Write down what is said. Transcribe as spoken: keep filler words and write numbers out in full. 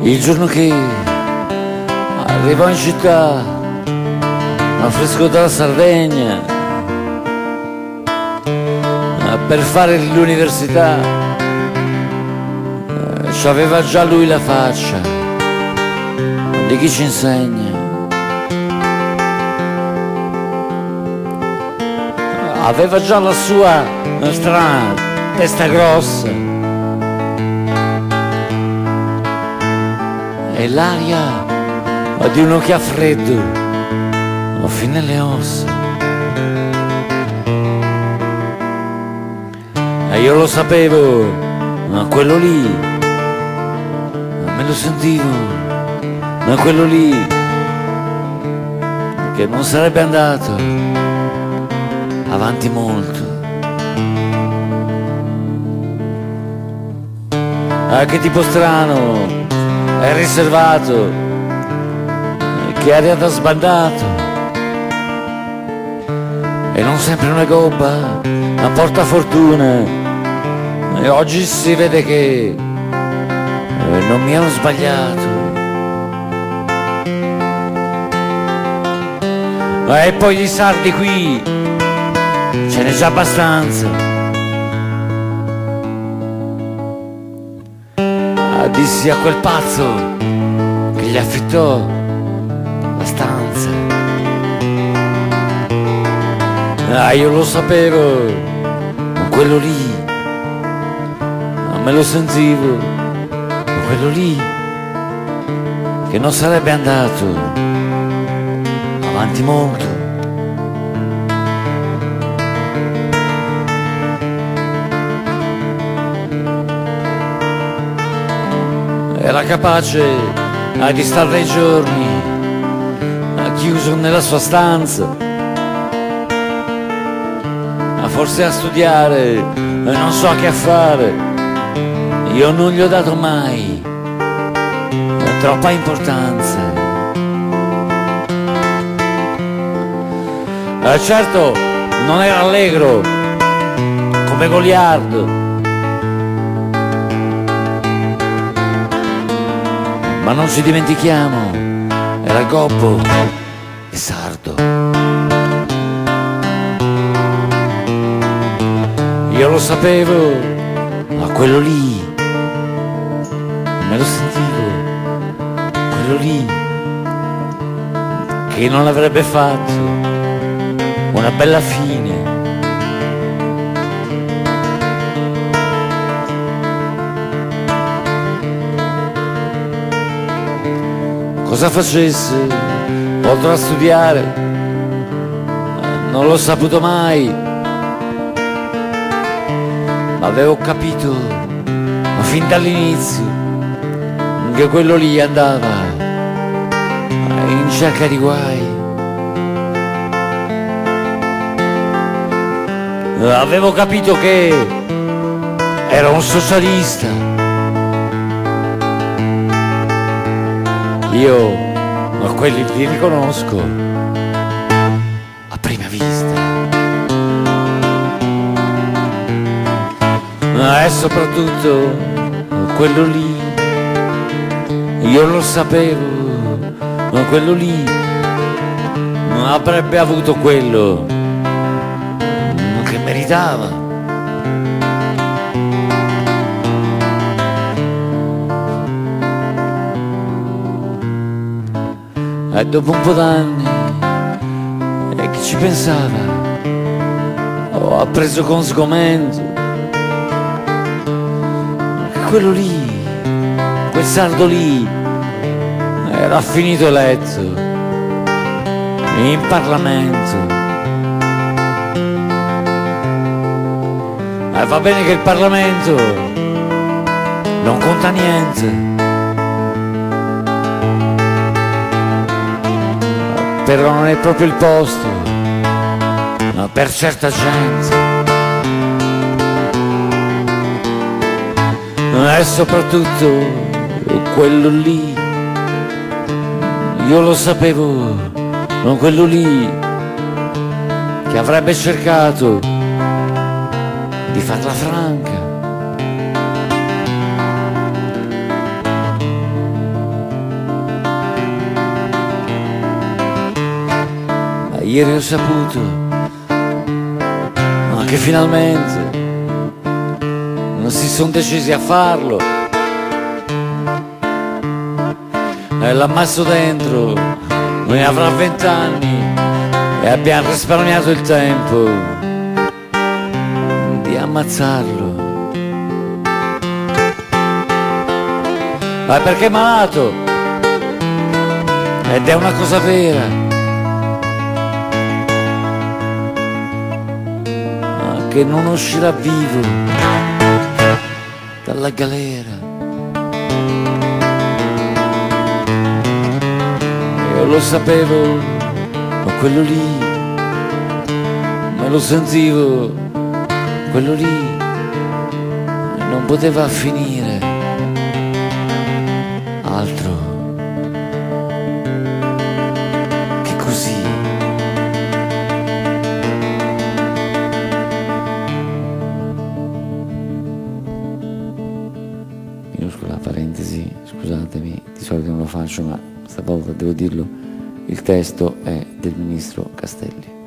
Il giorno che arrivò in città al fresco della Sardegna per fare l'università, c'aveva già lui la faccia di chi ci insegna. Aveva già la sua strana testa grossa e l'aria di uno che ha freddo fin nelle ossa. E io lo sapevo, ma quello lì, me lo sentivo, ma quello lì che non sarebbe andato avanti molto. Ah, che tipo strano e riservato, che aria da sbandato, e non sempre una gobba, ma porta fortuna. E oggi si vede che eh, non mi ero sbagliato. E poi di sardi qui ce n'è già abbastanza. Ah, dissi a quel pazzo che gli affittò la stanza. Ah, io lo sapevo, ma quello lì, ma me lo sentivo, ma quello lì che non sarebbe andato avanti molto. Era capace ah, di stare dei giorni ah, chiuso nella sua stanza, forse a studiare, e non so che fare. Io non gli ho dato mai troppa importanza. Eh, certo, non era allegro come Goliardo, ma non ci dimentichiamo, era gobbo e sardo. Io lo sapevo, ma quello lì, me lo sentivo, quello lì, che non avrebbe fatto una bella fine. Cosa facesse, oltre a studiare, non l'ho saputo mai. Avevo capito, ma fin dall'inizio, che quello lì andava in cerca di guai. Avevo capito che era un socialista. Io a quelli li riconosco a prima vista. E soprattutto quello lì, io lo sapevo, ma quello lì non avrebbe avuto quello che meritava. E dopo un po' d'anni, e chi ci pensava, ho appreso con sgomento quello lì, quel sardo lì, era finito eletto in Parlamento. E va bene che il Parlamento non conta niente, però non è proprio il posto per certa gente. E soprattutto quello lì, io lo sapevo, non quello lì che avrebbe cercato di farla franca. ieri ho saputo ma che finalmente non si sono decisi a farlo e l'ammasso dentro, noi avrà vent'anni e abbiamo risparmiato il tempo di ammazzarlo. Ma perché è malato ed è una cosa vera, ma che non uscirà vivo dalla galera. Io lo sapevo, ma quello lì, me lo sentivo, quello lì non poteva finire altro che così. Minuscola parentesi, scusatemi, di solito non lo faccio ma stavolta devo dirlo, il testo è del ministro Castelli.